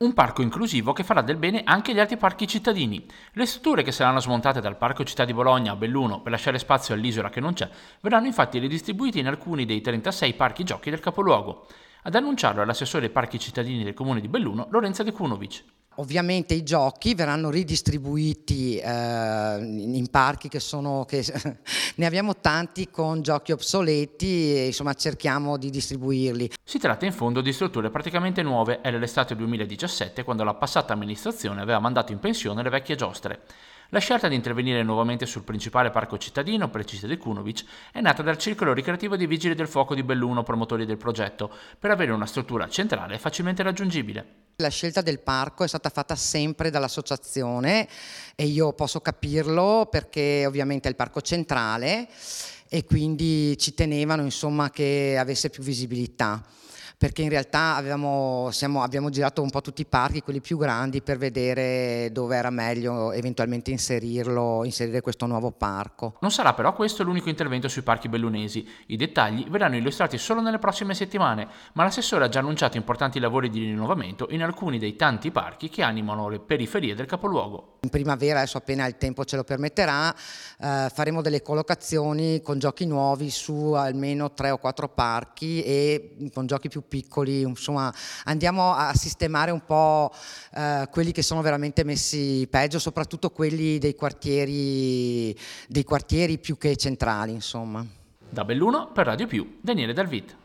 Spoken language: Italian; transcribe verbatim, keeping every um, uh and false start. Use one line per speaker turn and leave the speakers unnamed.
Un parco inclusivo che farà del bene anche agli altri parchi cittadini. Le strutture che saranno smontate dal Parco Città di Bologna a Belluno per lasciare spazio all'isola che non c'è, verranno infatti ridistribuite in alcuni dei trentasei parchi giochi del capoluogo. Ad annunciarlo è l'assessore ai parchi cittadini del comune di Belluno, Lorenza De Kunovic.
Ovviamente i giochi verranno ridistribuiti eh, in, in parchi che sono, che ne abbiamo tanti con giochi obsoleti e insomma cerchiamo di distribuirli.
Si tratta in fondo di strutture praticamente nuove, era l'estate duemiladiciassette quando la passata amministrazione aveva mandato in pensione le vecchie giostre. La scelta di intervenire nuovamente sul principale parco cittadino, precisa De Kunovic, è nata dal circolo ricreativo dei Vigili del Fuoco di Belluno, promotori del progetto, per avere una struttura centrale e facilmente raggiungibile.
La scelta del parco è stata fatta sempre dall'associazione e io posso capirlo perché ovviamente è il parco centrale e quindi ci tenevano insomma che avesse più visibilità, perché in realtà avevamo, siamo, abbiamo girato un po' tutti i parchi, quelli più grandi, per vedere dove era meglio eventualmente inserirlo, inserire questo nuovo parco.
Non sarà però questo l'unico intervento sui parchi bellunesi. I dettagli verranno illustrati solo nelle prossime settimane, ma l'assessore ha già annunciato importanti lavori di rinnovamento in alcuni dei tanti parchi che animano le periferie del capoluogo.
In primavera, adesso appena il tempo ce lo permetterà, eh, faremo delle collocazioni con giochi nuovi su almeno tre o quattro parchi e con giochi più piccoli, insomma andiamo a sistemare un po' eh, quelli che sono veramente messi peggio, soprattutto quelli dei quartieri, dei quartieri più che centrali, insomma.
Da Belluno per Radio Più, Daniele Dalvit.